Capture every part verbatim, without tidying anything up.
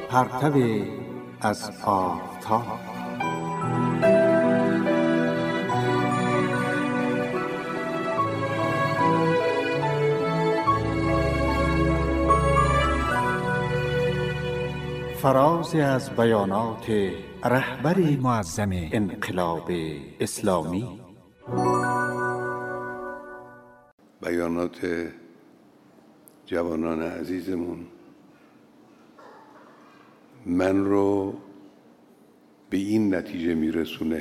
پرتو از آفتاب. فرازی از بیانات رهبر معظم انقلاب اسلامی. بیانات جوانان عزیزمون من رو به این نتیجه میرسونه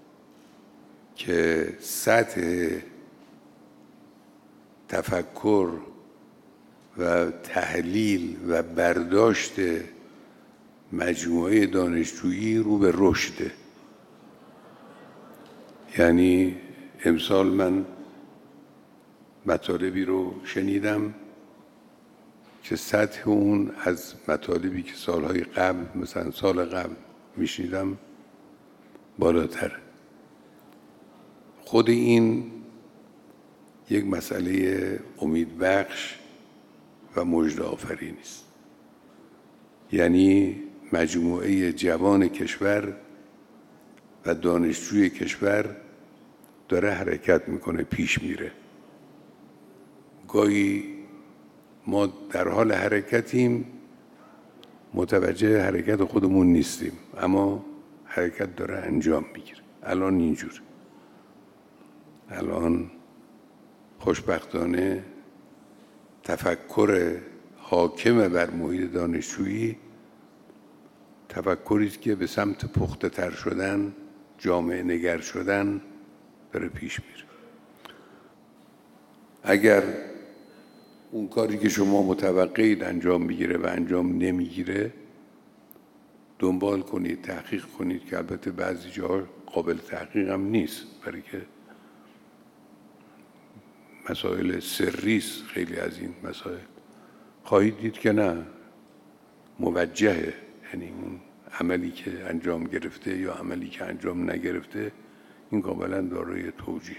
که سطح تفکر و تحلیل و برداشت مجموعه دانشجویی رو به رشده. یعنی امسال من مطالبی رو شنیدم که سطح اون از مطالبی که سالهای قبل، مثلا سال قبل میشنیدم، بالاتر. خود این یک مسئله امیدبخش و مژده آفرین است. یعنی مجموعه جوان کشور و دانشجوی کشور داره حرکت میکنه، پیش میره. گاهی ما در حال حرکتیم، متوجه حرکت خودمون نیستیم، اما حرکت داره انجام میگیره. الان اینجور الان خوشبختانه تفکر حاکم بر محیط دانشجویی تفکری است که به سمت پخته تر شدن، جامعه نگر شدن داره پیش میره. اگر اون کاری که شما متوقعید انجام میگیره و انجام نمیگیره، دنبال کنید، تحقیق کنید، که البته بعضی جاها قابل تحقیق هم نیست، برای که مسائل سری است. خیلی از این مسائل خواهید دید که نه، موجهه. یعنی اون عملی که انجام گرفته یا عملی که انجام نگرفته، این کاملا دارای توجیه.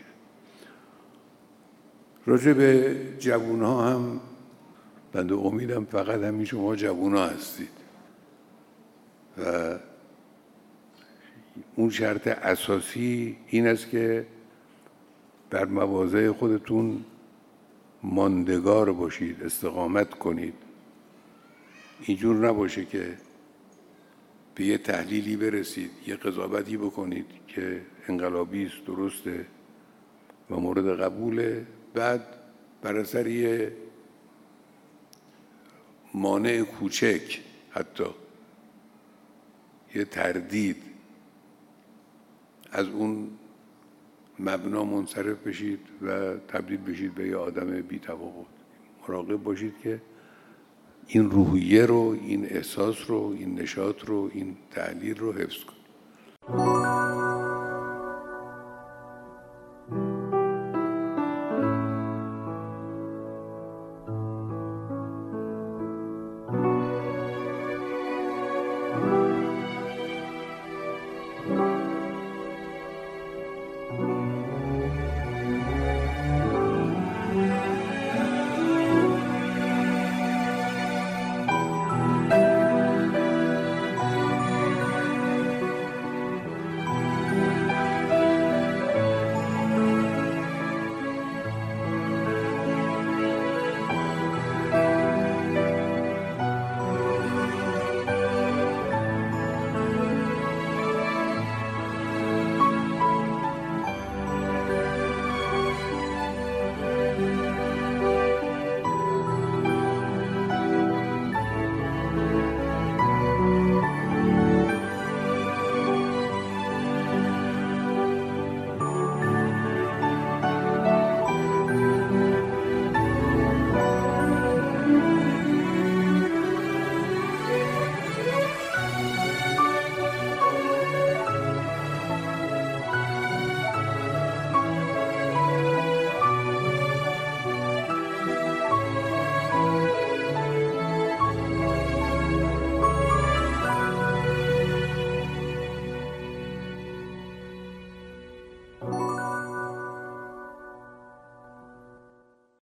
راجع به جوان‌ها هم بنده امیدم فقط همین شما جوان‌ها هستید و اون شرط اساسی این است که بر مواضع خودتون ماندگار باشید، استقامت کنید. اینجور نباشه که به یه تحلیلی برسید، یه قضاوتی بکنید که انقلابی است، درسته و مورد قبوله، بعد بر اثر یه مانع کوچک، حتی یه تردید، از اون مبنا منصرف بشید و تبدیل بشید به یه آدم بی‌تفاوت. مراقب باشید که این روحیه رو، این احساس رو، این نشاط رو، این تحلیل رو حفظ کنید.